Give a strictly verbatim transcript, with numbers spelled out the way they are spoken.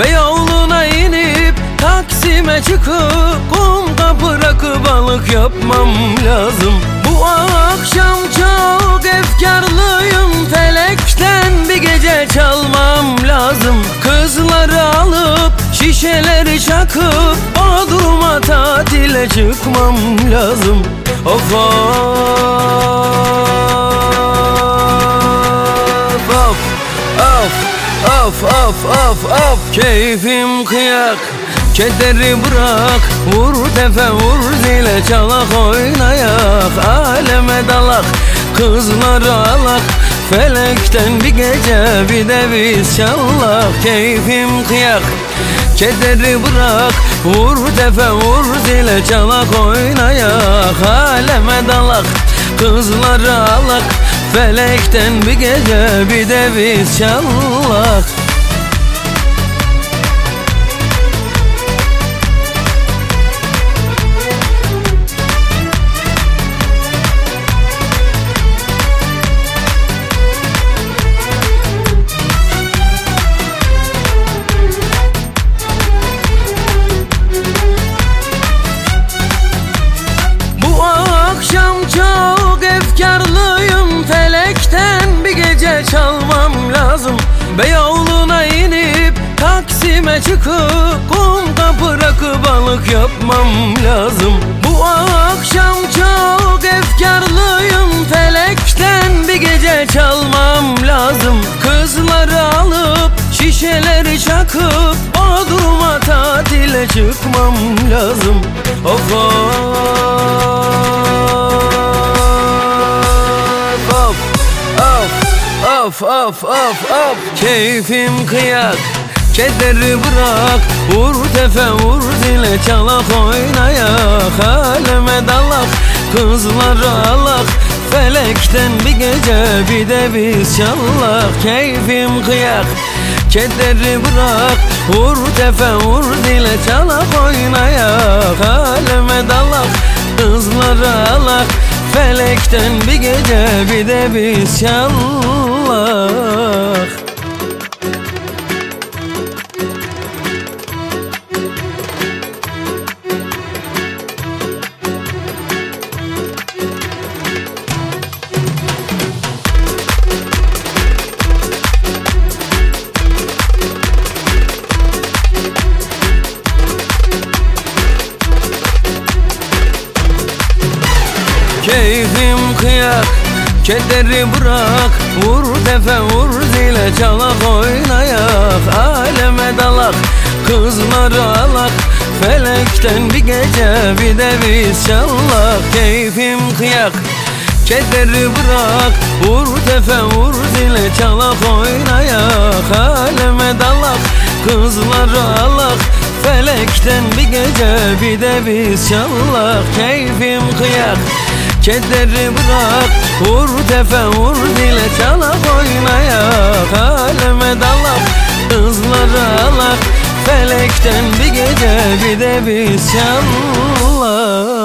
Beyoğlu'na inip Taksim'e çıkıp kumda bırakıp balık yapmam lazım. Bu akşam çok efkarlıyım, felekten bir gece çalmam lazım. Kızları alıp şişeleri çakıp Bodrum'a tatile çıkmam lazım. Of of of of of of of of keyfim kıyak. Kederi bırak, vur tefe vur zile, çalak oynayak, aleme dalak, kızları alak, felekten bir gece bir de biz çallak. Keyfim kıyak. Kederi bırak, vur tefe vur zile, çalak oynayak, aleme dalak, kızları alak, felekten bir gece bir de biz çallak. Çok efkarlıyım, felekten bir gece çalmam lazım. Beyoğlu'na inip Taksim'e çıkıp kumda bırakıp balık yapmam lazım. Bu akşam çok efkarlıyım, felekten bir gece çalmam lazım. Kızları alıp şişeleri çakıp Bodrum'a tatile çıkmam lazım. Of Of of of of keyfim kıyak. Kederi bırak, vur tefe vur zile, çalak oynayak, aleme dalak, kızları alak, felekten bir gece bir de biz çallak. Keyfim kıyak. Kederi bırak, vur tefe vur zile, çalak oynayak, aleme dalak, kızları alak, felekten bir gece bir de biz çallak. Keyfim kıyak. Kederi bırak, vur tefe vur zile, çalak oynayak, aleme dalak, kızları alak, felekten bir gece bir de biz çallak. Keyfim kıyak. Kederi bırak, vur tefe vur zile, çalak oynayak, aleme dalak, kızları alak, felekten bir gece bir de biz çallak. Keyfim kıyak. Kederi bırak, vur tefe vur zile, çalak oynayak, aleme dalak, kızları alak, felekten bir gece bir de biz çallak.